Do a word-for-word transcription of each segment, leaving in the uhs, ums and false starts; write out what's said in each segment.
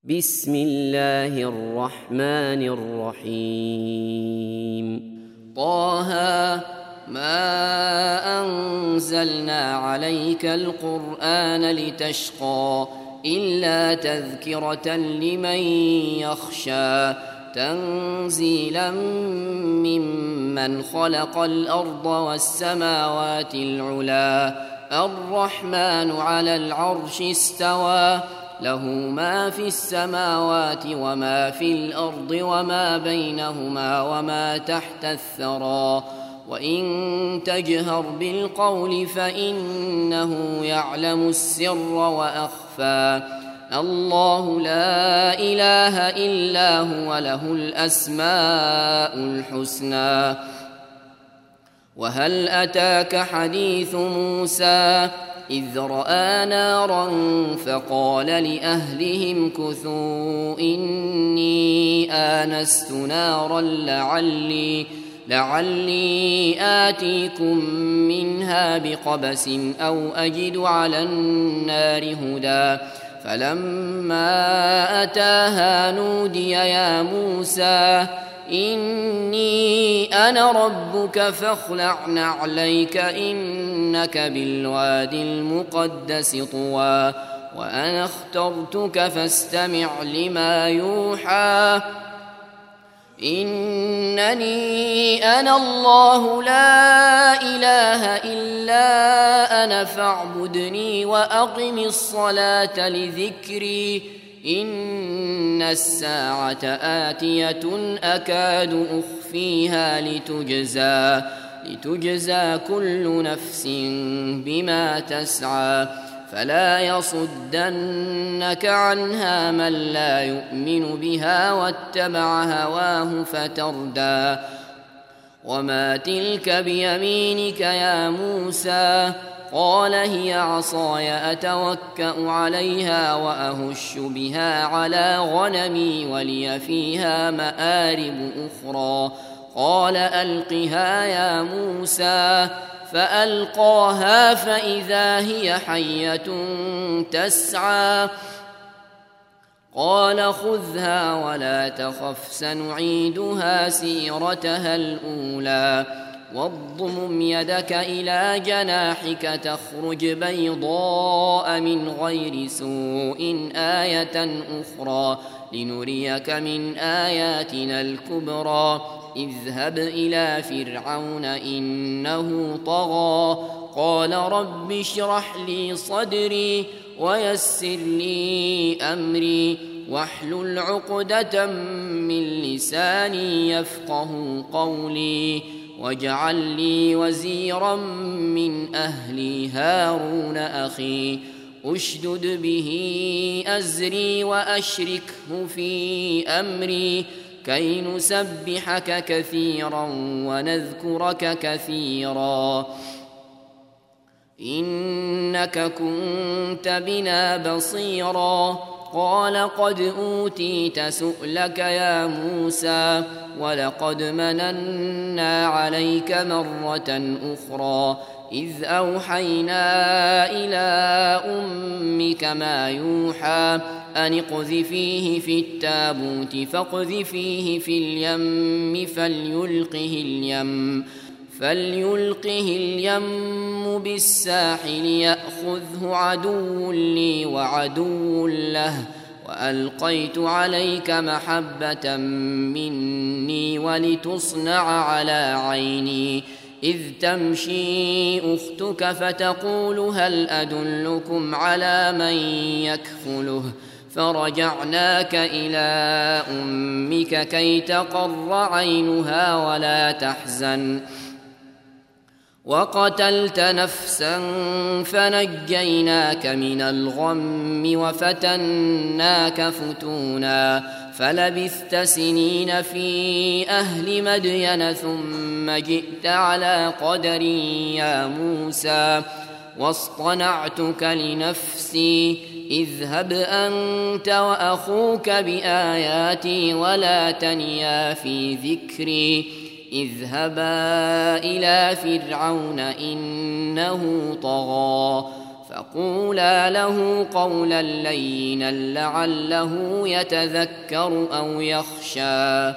بسم الله الرحمن الرحيم. طه ما أنزلنا عليك القرآن لتشقى إلا تذكرة لمن يخشى تنزيلا ممن خلق الأرض والسماوات العلا الرحمن على العرش استوى له ما في السماوات وما في الأرض وما بينهما وما تحت الثرى وإن تجهر بالقول فإنه يعلم السر وأخفى الله لا إله إلا هو له الأسماء الحسنى. وهل أتاك حديث موسى إذ رأى نارا فقال لأهلهم كثوا إني آنست نارا لعلي, لعلي آتيكم منها بقبس أو أجد على النار هدى فلما أتاها نودي يا موسى إني أنا ربك فاخلع نعليك إنك بالوادي المقدس طوى وأنا اخترتك فاستمع لما يوحى إنني أنا الله لا إله إلا أنا فاعبدني وأقم الصلاة لذكري إن الساعة آتية أكاد أخفيها لتجزى, لتجزى كل نفس بما تسعى فلا يصدنك عنها من لا يؤمن بها واتبع هواه فتردى. وما تلك بيمينك يا موسى قال هي عصاي أتوكأ عليها وأهش بها على غنمي ولي فيها مآرب أخرى قال ألقها يا موسى فألقاها فإذا هي حية تسعى قال خذها ولا تخف سنعيدها سيرتها الأولى واضمم يدك إلى جناحك تخرج بيضاء من غير سوء آية أخرى لنريك من آياتنا الكبرى اذهب إلى فرعون إنه طغى قال رب اشرح لي صدري ويسر لي أمري واحلل عقدة من لساني يفقه قولي واجعل لي وزيرا من أهلي هارون أخي أشدد به أزري وأشركه في أمري كي نسبحك كثيرا ونذكرك كثيرا إنك كنت بنا بصيرا قال قد أوتيت سؤلك يا موسى ولقد مننا عليك مرة أخرى إذ أوحينا إلى أمك ما يوحى أن اقذفيه في التابوت فاقذفيه في اليم فليلقه اليم فليلقه اليم بالساحل يأخذه عدو لي وعدو له وألقيت عليك محبة مني ولتصنع على عيني إذ تمشي أختك فتقول هل أدلكم على من يكفله فرجعناك إلى أمك كي تقر عينها ولا تحزن وقتلت نفسا فنجيناك من الغم وفتناك فتونا فلبثت سنين في أهل مدين ثم جئت على قدر يا موسى واصطنعتك لنفسي اذهب أنت وأخوك بآياتي ولا تنيا في ذكري اذهبا إلى فرعون إنه طغى فقولا له قولا لينا لعله يتذكر أو يخشى.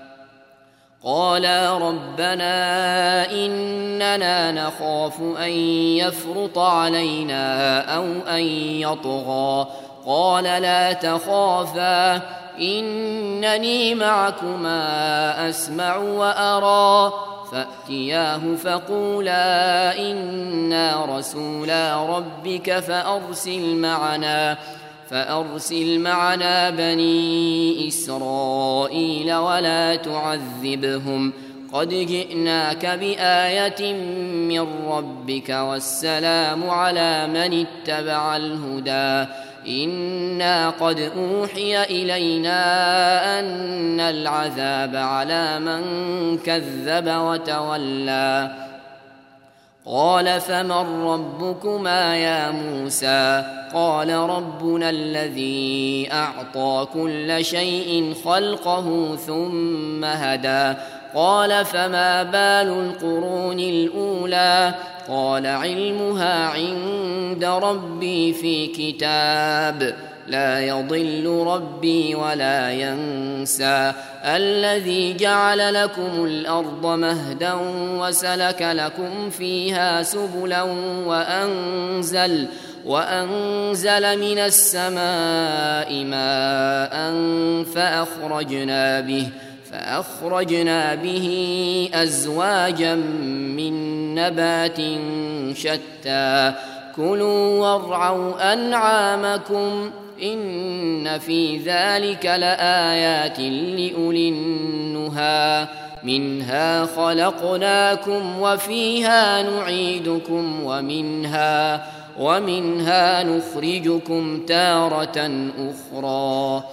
قالا ربنا إننا نخاف أن يفرط علينا أو أن يطغى. قال لا تخافا إنني معكما أسمع وأرى. فأتياه فقولا إنا رسولا ربك فأرسل معنا فأرسل معنا بني إسرائيل ولا تعذبهم قد جئناك بآية من ربك والسلام على من اتبع الهدى. إنا قد أوحي إلينا أن العذاب على من كذب وتولى. قال فمن ربكما يا موسى؟ قال ربنا الذي أعطى كل شيء خلقه ثم هدى. قال فما بال القرون الأولى؟ قال علمها عند ربي في كتاب لا يضل ربي ولا ينسى. الذي جعل لكم الأرض مهدا وسلك لكم فيها سبلا وأنزل وأنزل من السماء ماء فأخرجنا به فأخرجنا به أزواجا من نبات شتى. كلوا وارعوا أنعامكم إن في ذلك لآيات لأولي النهى. منها خلقناكم وفيها نعيدكم ومنها ومنها نخرجكم تارة أخرى.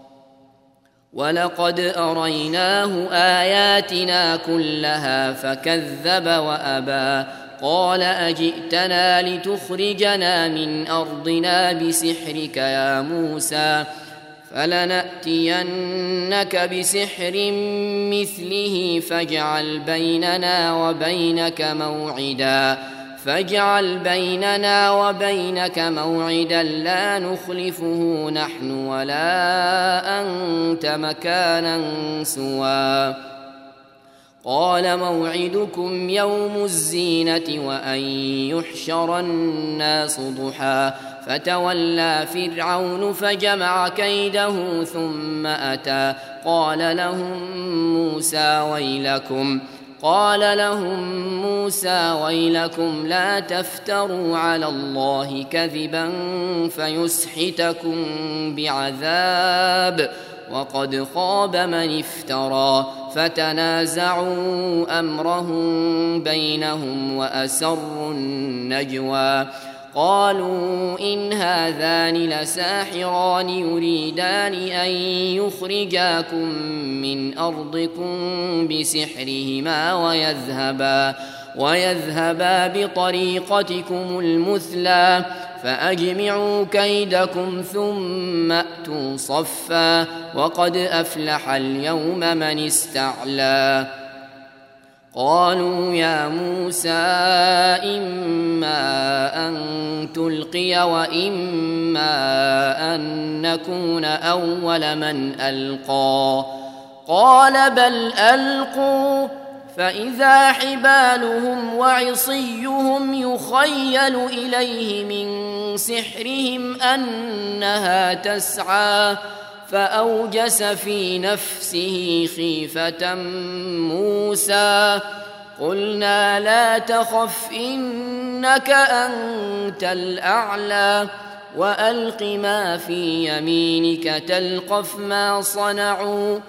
ولقد أريناه آياتنا كلها فكذب وأبى. قال أجئتنا لتخرجنا من أرضنا بسحرك يا موسى؟ فلنأتينك بسحر مثله فاجعل بيننا وبينك موعدا فاجعل بيننا وبينك موعدا لا نخلفه نحن ولا أنت مكانا سوى. قال موعدكم يوم الزينة وأن يحشر الناس ضحى. فتولى فرعون فجمع كيده ثم أتى. قال لهم موسى ويلكم قال لهم موسى ويلكم لا تفتروا على الله كذبا فيسحتكم بعذاب وقد خاب من افترى. فتنازعوا أمرهم بينهم وأسروا النجوى. قالوا إن هذان لساحران يريدان أن يخرجاكم من أرضكم بسحرهما ويذهبا ويذهبا بطريقتكم المثلى فأجمعوا كيدكم ثم أتوا صفا وقد أفلح اليوم من استعلى. قالوا يا موسى إما أن تلقي وإما أن نكون أول من ألقى. قال بل ألقوا فإذا حبالهم وعصيهم يخيل إليه من سحرهم أنها تسعى. فأوجس في نفسه خيفة موسى. قلنا لا تخف إنك أنت الأعلى وألق ما في يمينك تلقف ما صنعوا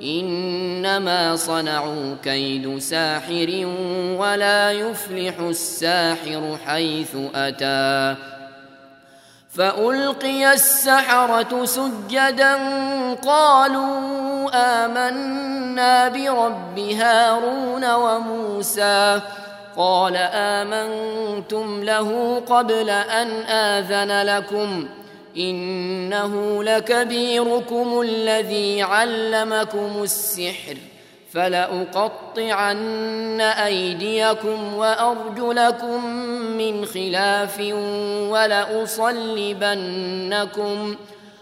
إنما صنعوا كيد ساحر ولا يفلح الساحر حيث أتى. فألقي السحرة سجدا قالوا آمنا برب هارون وموسى. قال آمنتم له قبل أن آذن لكم إنه لكبيركم الذي علمكم السحر فلأقطعن أيديكم وأرجلكم من خلاف ولأصلبنكم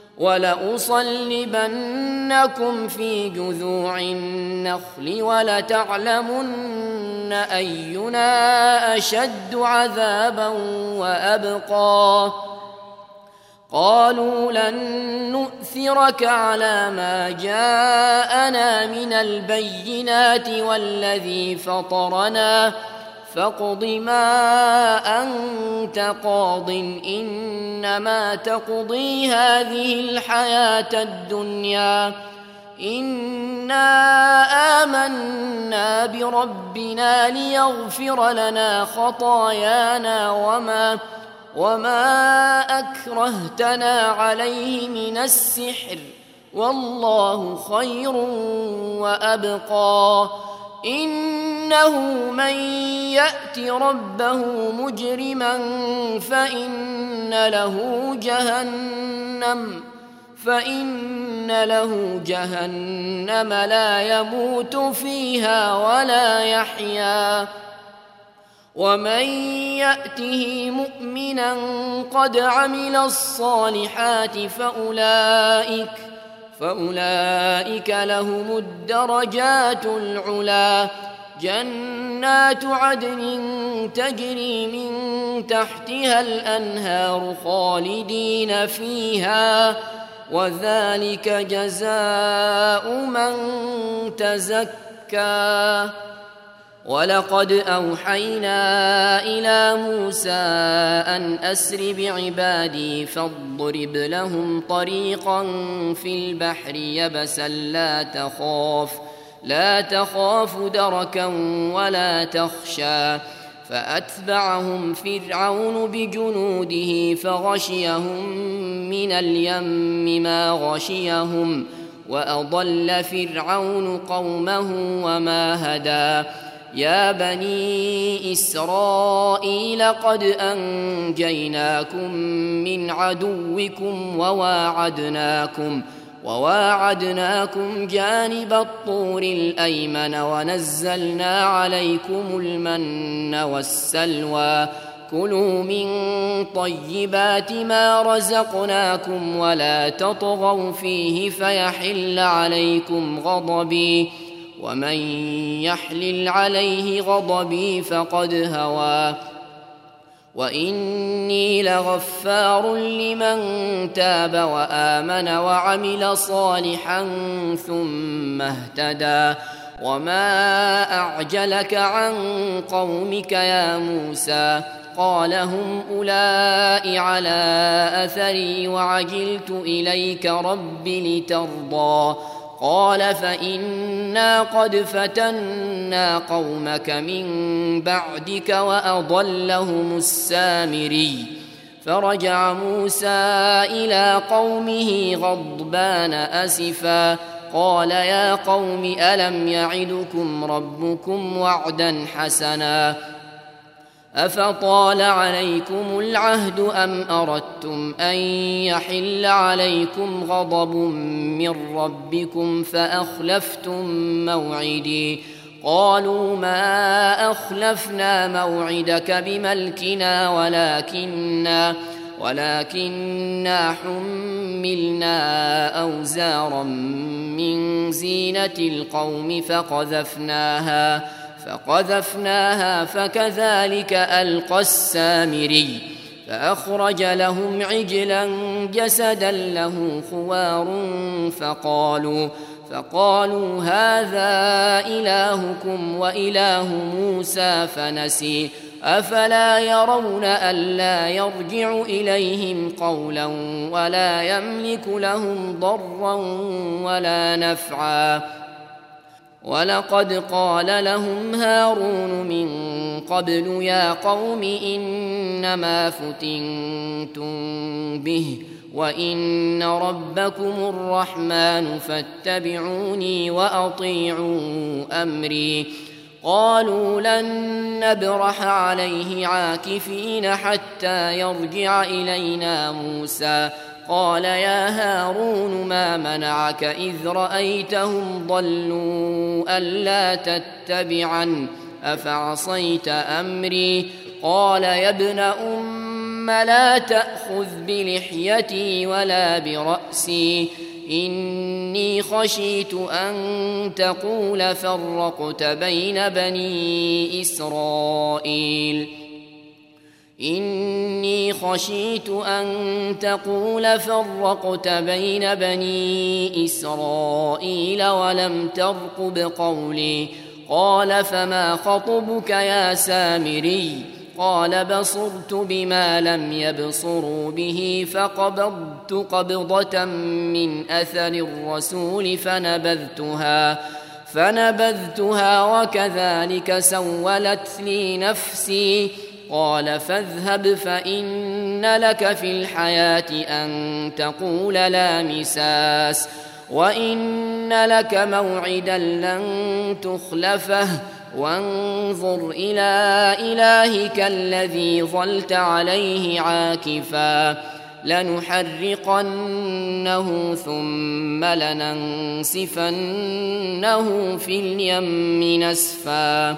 ولأصلبنكم في جذوع النخل ولتعلمن أينا أشد عذابا وأبقى. قالوا لن نؤثرك على ما جاءنا من البينات والذي فطرنا فاقض ما أنت قاض إنما تقضي هذه الحياة الدنيا إنا آمنا بربنا ليغفر لنا خطايانا وما وما أكرهتنا عليه من السحر والله خير وأبقى. إنه من يأت ربه مجرما فإن له جهنم فإن له جهنم لا يموت فيها ولا يحيا ومن يأته مؤمنا قد عمل الصالحات فأولئك فأولئك لهم الدرجات العلا جنات عدن تجري من تحتها الأنهار خالدين فيها وذلك جزاء من تزكى. ولقد أوحينا إلى موسى أن أسر بعبادي فاضرب لهم طريقا في البحر يبسا لا تخاف لا تخاف دركا ولا تخشى. فأتبعهم فرعون بجنوده فغشيهم من اليم ما غشيهم وأضل فرعون قومه وما هدى. يا بني إسرائيل قد أنجيناكم من عدوكم وواعدناكم وواعدناكم جانب الطور الأيمن ونزلنا عليكم المن والسلوى كلوا من طيبات ما رزقناكم ولا تطغوا فيه فيحل عليكم غضبي ومن يحلل عليه غضبي فقد هوى. وإني لغفار لمن تاب وآمن وعمل صالحا ثم اهتدى. وما أعجلك عن قومك يا موسى قال هم أولئك على أثري وعجلت إليك رب لترضى. قال فإنا قد فتنا قومك من بعدك وأضلهم السامري. فرجع موسى إلى قومه غضبان أسفا قال يا قوم ألم يعدكم ربكم وعدا حسنا أفطال عليكم العهد أم أردتم أن يحل عليكم غضب من ربكم فأخلفتم موعدي. قالوا ما أخلفنا موعدك بملكنا ولكننا ولكننا حملنا أوزارا من زينة القوم فقذفناها فقذفناها فكذلك ألقى السامري. فأخرج لهم عجلا جسدا له خوار فقالوا فقالوا هذا إلهكم وإله موسى فنسي. أفلا يرون ألا يرجع إليهم قولا ولا يملك لهم ضرا ولا نفعا. ولقد قال لهم هارون من قبل يا قوم إنما فتنتم به وإن ربكم الرحمن فاتبعوني وأطيعوا أمري. قالوا لن نبرح عليه عاكفين حتى يرجع إلينا موسى قال يا هارون ما منعك إذ رأيتهم ضلوا ألا تتبعن أفعصيت أمري قال يا ابن أم لا تأخذ بلحيتي ولا برأسي إني خشيت أن تقول فرقت بين بني إسرائيل إني خشيت أن تقول فرقت بين بني إسرائيل ولم ترقب قولي قال فما خطبك يا سامري قال بصرت بما لم يبصروا به فقبضت قبضة من أثر الرسول فنبذتها فنبذتها وكذلك سولت لي نفسي قال فاذهب فإن لك في الحياة أن تقول لا مساس وإن لك موعدا لن تخلفه وانظر إلى إلهك الذي ظلت عليه عاكفا لنحرقنه ثم لننسفنه في اليم نسفا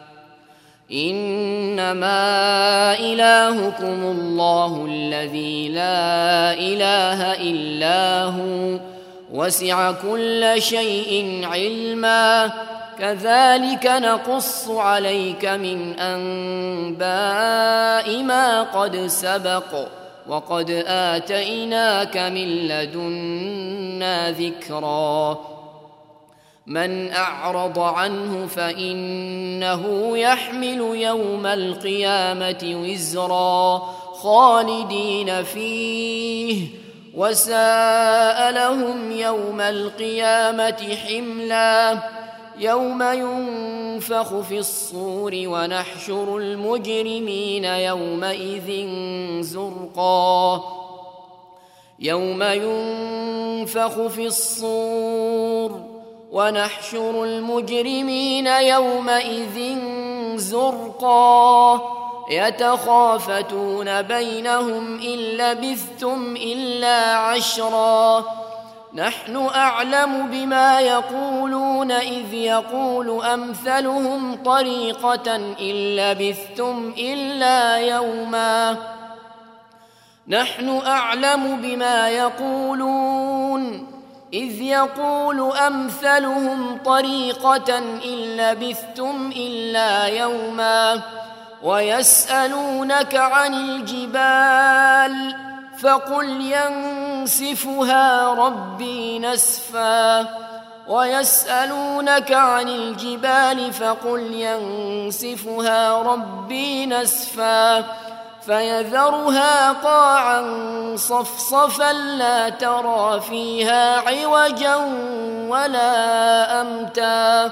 إنما إلهكم الله الذي لا إله إلا هو وسع كل شيء علما كذلك نقص عليك من أنباء ما قد سبق وقد آتيناك من لدنا ذكرا من أعرض عنه فإنه يحمل يوم القيامة وزرا خالدين فيه وساء لهم يوم القيامة حملا يوم ينفخ في الصور ونحشر المجرمين يومئذ زرقا يوم ينفخ في الصور ونحشر المجرمين يومئذ زرقا يتخافتون بينهم إن لبثتم إلا عشرا نحن أعلم بما يقولون إذ يقول أمثلهم طريقة إن لبثتم إلا يوما نحن أعلم بما يقولون إذ يقول أمثلهم طريقة إن لبثتم إلا يوما ويسألونك عن الجبال فقل ينسفها ربي نسفا ويسألونك عن الجبال فقل ينسفها ربي نسفا فيذرها قاعا صفصفا لا ترى فيها عوجا ولا أمتا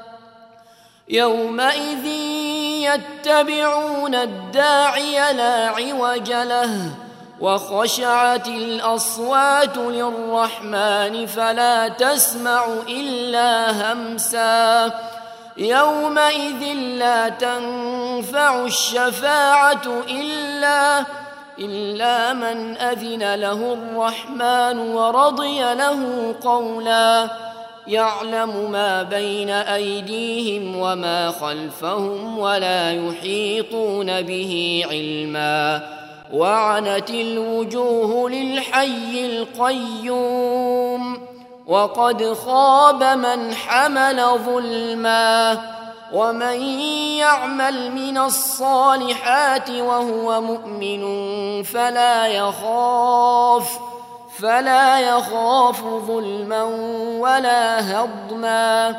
يومئذ يتبعون الداعي لا عوج له وخشعت الأصوات للرحمن فلا تسمع إلا همسا يومئذ لا تنفع الشفاعة إلا إلا من أذن له الرحمن ورضي له قولا يعلم ما بين أيديهم وما خلفهم ولا يحيطون به علما وعنت الوجوه للحي القيوم وقد خاب من حمل ظلما ومن يعمل من الصالحات وهو مؤمن فلا يخاف فلا يخاف ظلما ولا هضما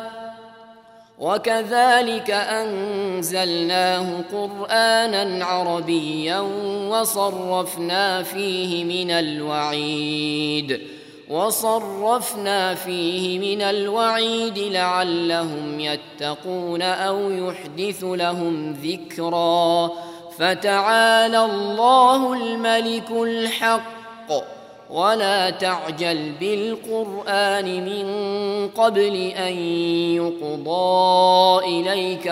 وكذلك أنزلناه قرآنا عربيا وصرفنا فيه من الوعيد وصرفنا فيه من الوعيد لعلهم يتقون أو يحدث لهم ذكرا فتعالى الله الملك الحق ولا تعجل بالقرآن من قبل أن يقضى إليك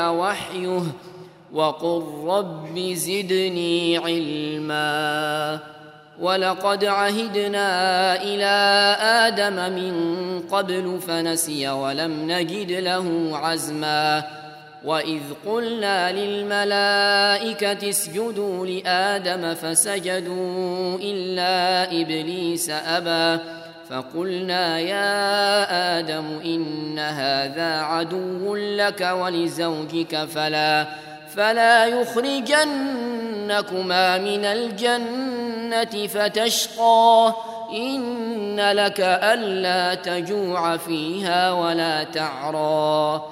ولقد عهدنا إلى آدم من قبل فنسي ولم نجد له عزما وإذ قلنا للملائكة اسجدوا لآدم فسجدوا إلا إبليس أبى فقلنا يا آدم إن هذا عدو لك ولزوجك فلا فلا يخرجنكما من الجنة فتشقى إن لك ألا تجوع فيها ولا تعرى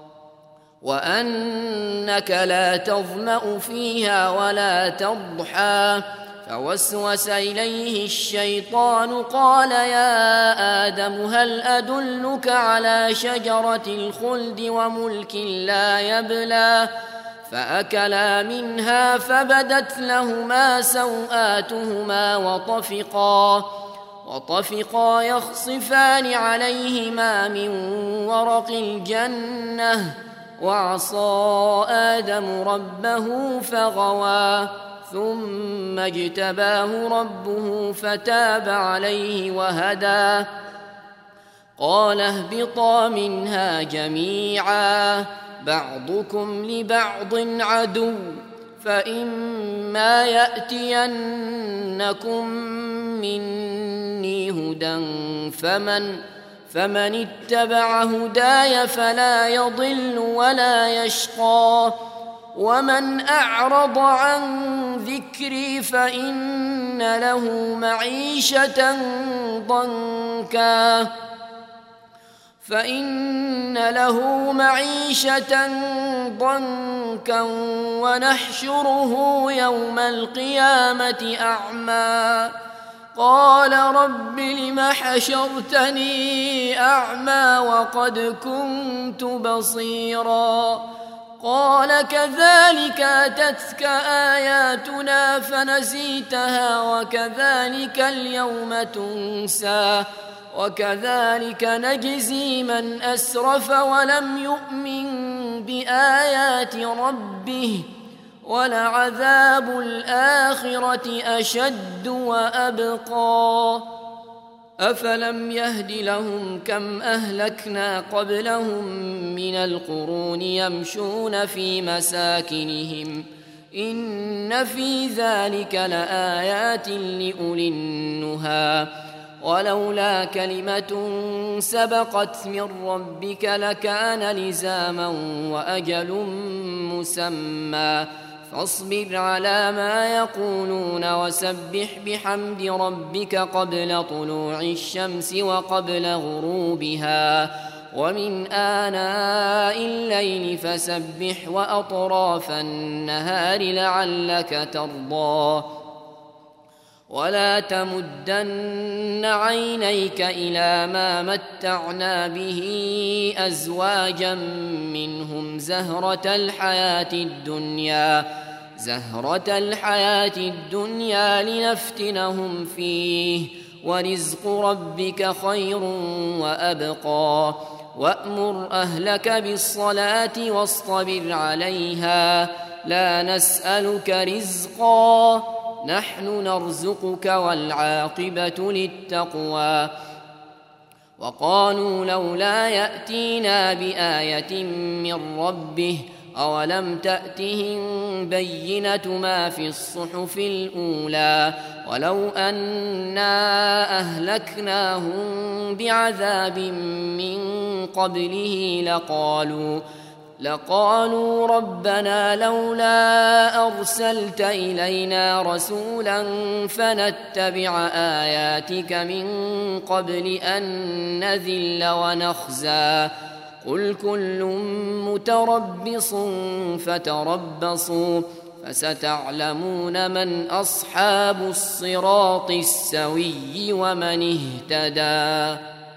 وأنك لا تظمأ فيها ولا تضحى فوسوس إليه الشيطان قال يا آدم هل أدلك على شجرة الخلد وملك لا يبلى فأكلا منها فبدت لهما سوآتهما وطفقا وطفقا يخصفان عليهما من ورق الجنة وعصى آدم ربه فغوى ثم اجتباه ربه فتاب عليه وهدى قال اهبطا منها جميعا بعضكم لبعض عدو فإما يأتينكم مني هدى فمن فمن اتبع هداي فلا يضل ولا يشقى ومن أعرض عن ذكري فإن له معيشة ضنكا فإن له معيشة ضنكا ونحشره يوم القيامة أعمى قال رب لم حشرتني أعمى وقد كنت بصيرا قال كذلك أتتك آياتنا فنسيتها وكذلك اليوم تنسى وكذلك نجزي من أسرف ولم يؤمن بآيات ربه ولعذاب الآخرة أشد وأبقى أفلم يهد لهم كم أهلكنا قبلهم من القرون يمشون في مساكنهم إن في ذلك لآيات لأولي النهى ولولا كلمة سبقت من ربك لكان لزاما وأجل مسمى فاصبر على ما يقولون وسبح بحمد ربك قبل طلوع الشمس وقبل غروبها ومن آناء الليل فسبح وأطراف النهار لعلك ترضى ولا تمدن عينيك إلى ما متعنا به أزواجا منهم زهرة الحياة الدنيا زهرة الحياة الدنيا لنفتنهم فيه ورزق ربك خير وأبقى وأمر أهلك بالصلاة واصطبر عليها لا نسألك رزقا نحن نرزقك والعاقبة للتقوى وقالوا لولا يأتينا بآية من ربه أولم تأتهم بينة ما في الصحف الأولى ولو أنا أهلكناهم بعذاب من قبله لقالوا لقالوا ربنا لولا أرسلت إلينا رسولا فنتبع آياتك من قبل أن نذل ونخزى قل كل متربص فتربصوا فستعلمون من أصحاب الصراط السوي ومن اهتدى.